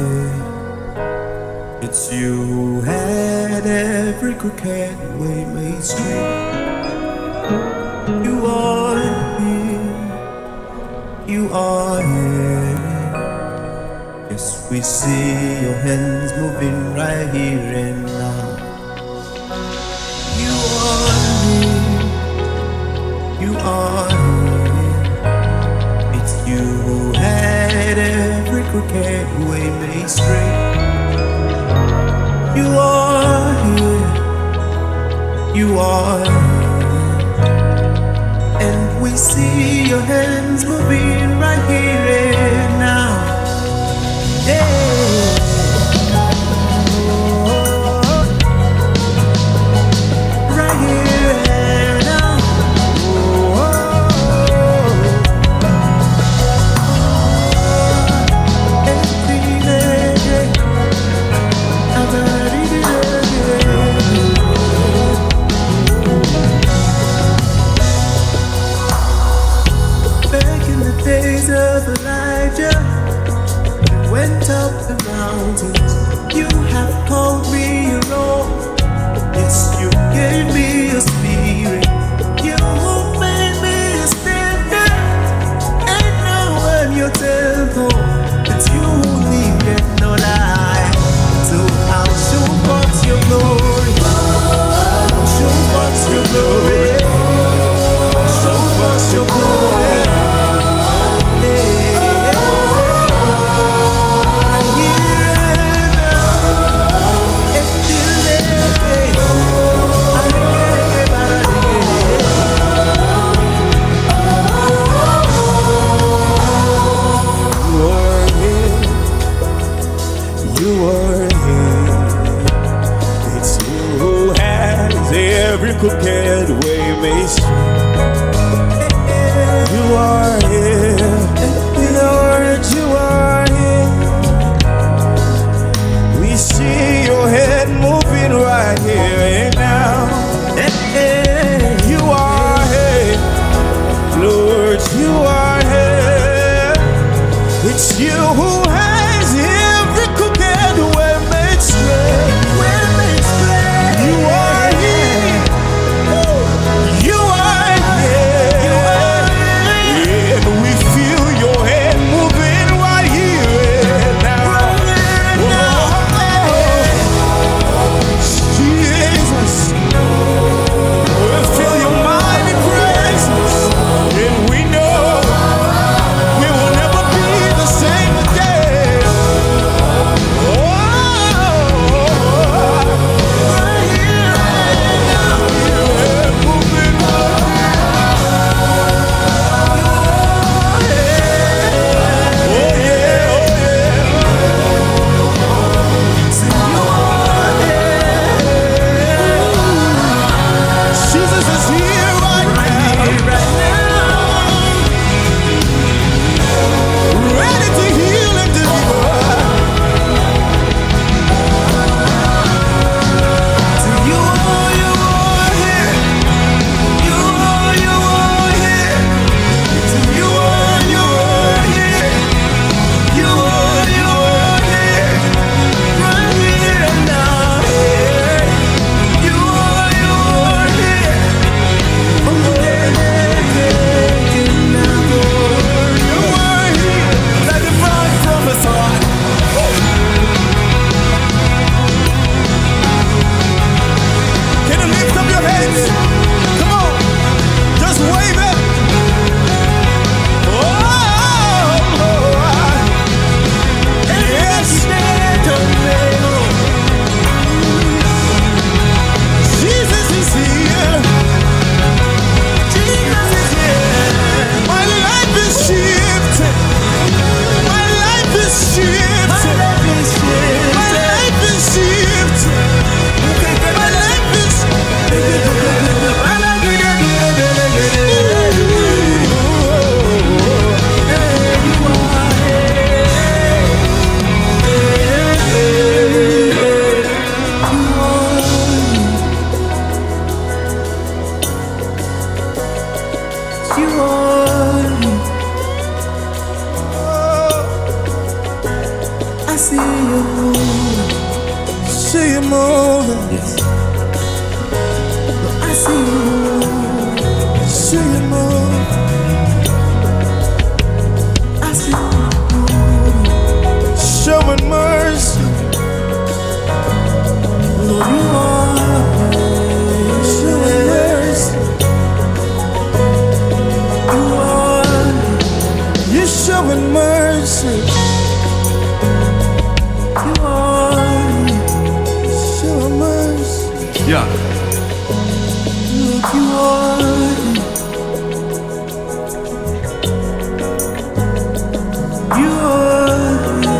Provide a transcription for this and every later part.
It's you who had every crooked way made straight. You are here, you are here. Yes, we see your hands moving right here and now. You are here, you are here. It's you who had every crooked way made straight. You are here, you are here, and we see your hands moving right here and now. Yeah. Right here and now. Days of Elijah went up the mountains. You have called me your own. Yes, you gave me a spirit. You made me a standard. And now I'm your temple. It's you who leave it no lie. So I'll show forth your glory. Show forth your glory. Show forth your glory. Every crooked way made straight. You are here, Lord, you are here. We see your head moving right here and now. You are here, Lord, you are here. It's you who has every crooked way made straight. You are here. You are see you moving. See you moving. Yes. I see you moving. See you moving. I see you moving. Showing mercy. Lord, you are Showing mercy. You're showing mercy. You are Showing mercy. Yeah. Lord, you are. You are.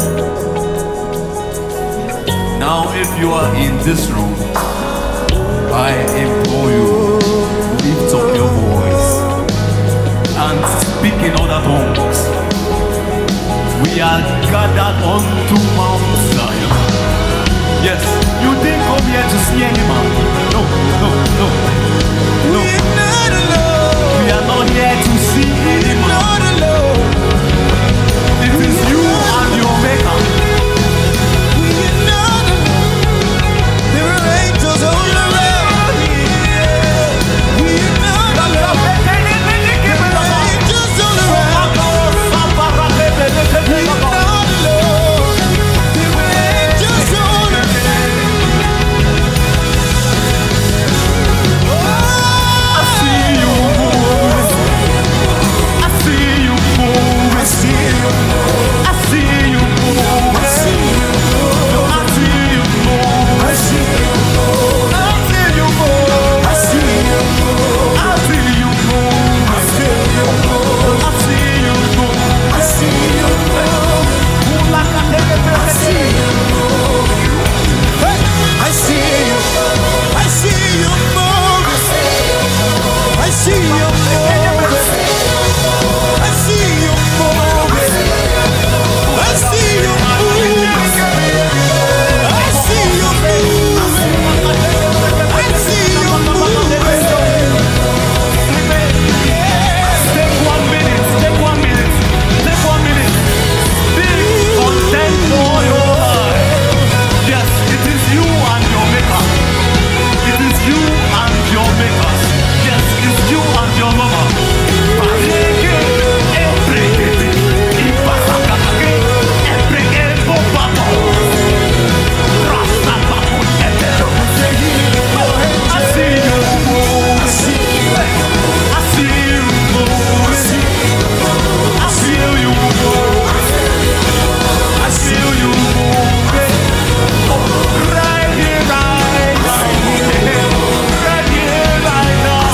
Now, if you are in this room, I implore you, lift up your voice and speak in other tongues. We are gathered unto Mount Zion. Yes, you didn't come here to see any man. No, no, no, no. We are not alone. We are not here to see any man. Not alone. It is you and your maker. We are not alone. There are angels all around here. We are not alone. There are angels all around. We are not alone. There are angels all around. I see you move. I see you move. I see you. I see you move. I see you. I see you move. I see you. I see you move. I see you. I see you move. I feel you. I see you move. I see you. I see you. Hey, I see you. I see you move. I see you move. I see you move. I see you move. I see you move. I see you move. Take 1 minute. Take 1 minute. Take 1 minute. Be content for your life. Yes, it is you and your maker. It is you and your maker. Yes, it's you and your lover. I see you move. I see you move. I feel you move. I feel you move. Right here, right here, right now.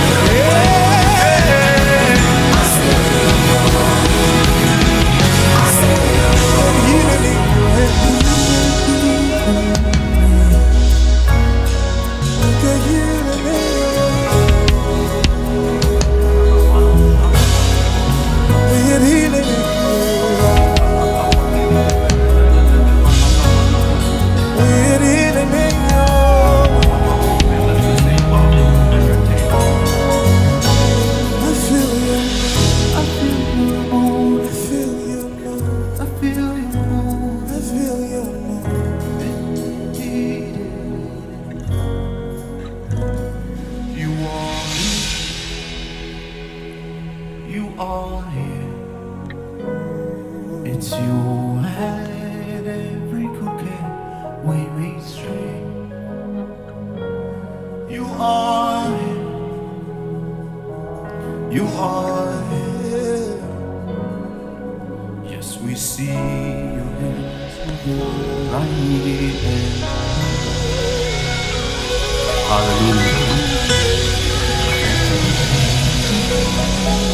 I feel you move. You are here. It's you and every crooked way made straight. You are here. You are here. Yes, we see your hands right here. Hallelujah.